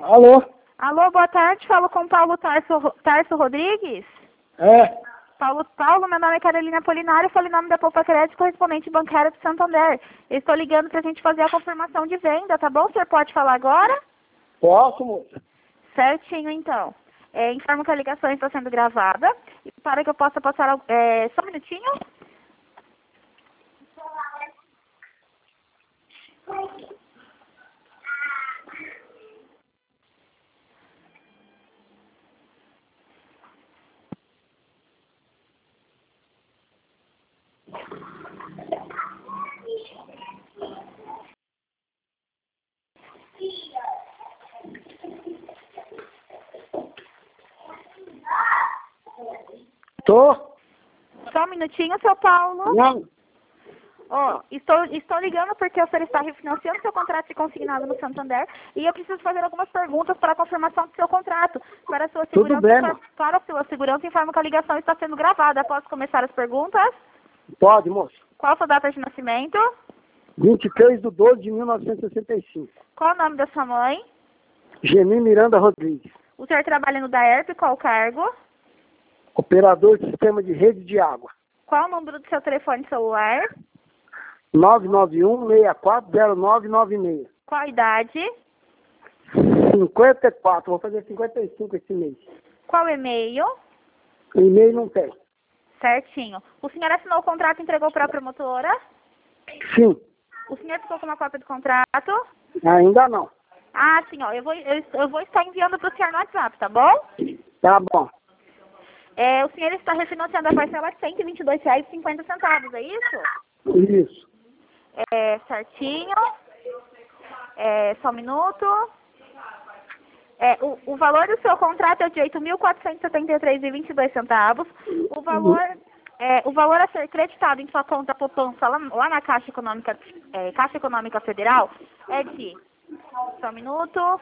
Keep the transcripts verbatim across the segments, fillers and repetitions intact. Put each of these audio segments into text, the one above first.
Alô? Alô, boa tarde. Falo com Paulo Tarso, Tarso Rodrigues. É, Paulo, Paulo, meu nome é Carolina Apolinário, falo em nome da Poupa Crédito, correspondente bancária do Santander. Estou ligando para a gente fazer a confirmação de venda, tá bom? O senhor pode falar agora? posso, moça? Certinho, então. É, informo que a ligação está sendo gravada. E para que eu possa passar... É, só um minutinho. Tô? Só um minutinho, seu Paulo. Não. Ó, estou, estou ligando porque o senhor está refinanciando seu contrato de consignado no Santander e eu preciso fazer algumas perguntas para a confirmação do seu contrato. Para a sua Tudo segurança, bem, infor- para a sua segurança, informo que a ligação está sendo gravada. Posso começar as perguntas? Pode, moça. Qual a sua data de nascimento? vinte e três de doze de mil novecentos e sessenta e cinco. Qual o nome da sua mãe? Geni Miranda Rodrigues. O senhor trabalha no DAERP, qual o cargo? Operador de sistema de rede de água. Qual o número do seu telefone celular? nove nove um, seis quatro zero nove nove seis. Qual a idade? cinquenta e quatro. Vou fazer cinquenta e cinco esse mês. Qual o e-mail? E-mail não tem. Certinho. O senhor assinou o contrato e entregou para a promotora? Sim. O senhor ficou com uma cópia do contrato? Ainda não. Ah, sim, ó. Eu vou, eu, eu vou estar enviando para o senhor no WhatsApp, tá bom? Tá bom. É, o senhor está refinanciando a parcela de cento e vinte e dois reais e cinquenta centavos, é isso? Isso. É, certinho. É, só um minuto. É, o, o valor do seu contrato é de oito mil quatrocentos e setenta e três reais e vinte e dois centavos. O valor, é, o valor a ser creditado em sua conta poupança lá, lá na Caixa Econômica, é, Caixa Econômica Federal é de... Só um minuto.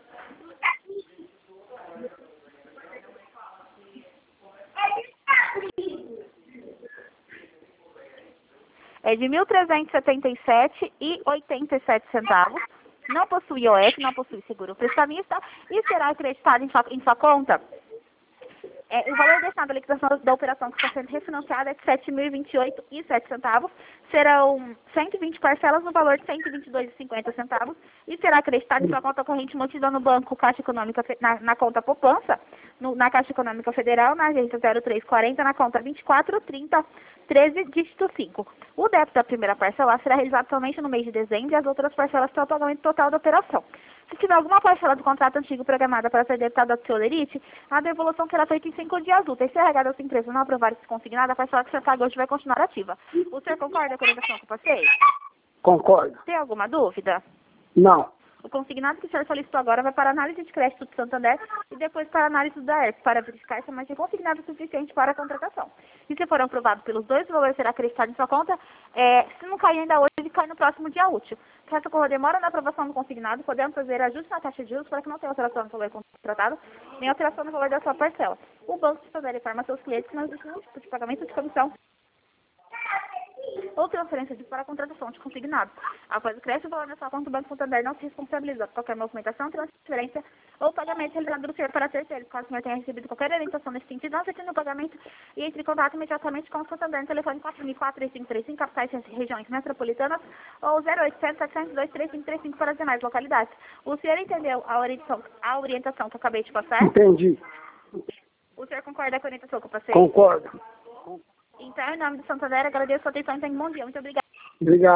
É de mil trezentos e setenta e sete reais e oitenta e sete centavos. Não possui I O F, não possui seguro prestamista e será acreditado em sua, em sua conta. É, o valor destinado à liquidação da operação que está sendo refinanciada é de sete mil e vinte e oito reais e sete centavos. Serão cento e vinte parcelas no valor de cento e vinte e dois reais e cinquenta centavos e será acreditado em sua conta corrente mantida no banco Caixa Econômica, Fe- na, na conta poupança, no- na Caixa Econômica Federal, na agência zero três quarenta, na conta vinte e quatro trinta treze, dígito cinco. O débito da primeira parcela será realizado somente no mês de dezembro e as outras parcelas para o pagamento total da operação. Se tiver alguma parcela do contrato antigo programada para ser debitada do seu lerite, a devolução será feita em cinco dias úteis. Se a regada da sua empresa não aprovar esse consignado, a parcela que você pagou hoje vai continuar ativa. O senhor concorda com a orientação que eu passei? Concordo. Tem alguma dúvida? Não. O consignado que o senhor solicitou agora vai para a análise de crédito do Santander e depois para a análise da E R P, para verificar se a margem consignada é suficiente para a contratação. E se for aprovado pelos dois, o valor será acreditado em sua conta. É, se não cair ainda hoje, ele cai no próximo dia útil. Caso ocorra demora na aprovação do consignado, podemos fazer ajuste na taxa de juros para que não tenha alteração no valor contratado, nem alteração no valor da sua parcela. O Banco Santander informa seus clientes que não existe nenhum tipo de pagamento de comissão ou transferência de para a contratação de consignado. Após o crédito, o valor da sua conta, o Banco Santander não se responsabiliza por qualquer movimentação, transferência ou pagamento realizado do senhor para terceiro. Caso o senhor tenha recebido qualquer orientação nesse sentido, não retire o pagamento e entre em contato imediatamente com o Santander no telefone quatro mil e quatro, três cinco três cinco, capitais e regiões metropolitanas, ou zero oitocentos, setecentos e dois, três cinco três cinco para as demais localidades. O senhor entendeu a orientação, a orientação que eu acabei de passar? Entendi. O senhor concorda com a orientação que eu passei? Concordo. Então, em nome do Santander, agradeço a sua atenção e tenha um bom dia. Muito obrigada. Obrigado.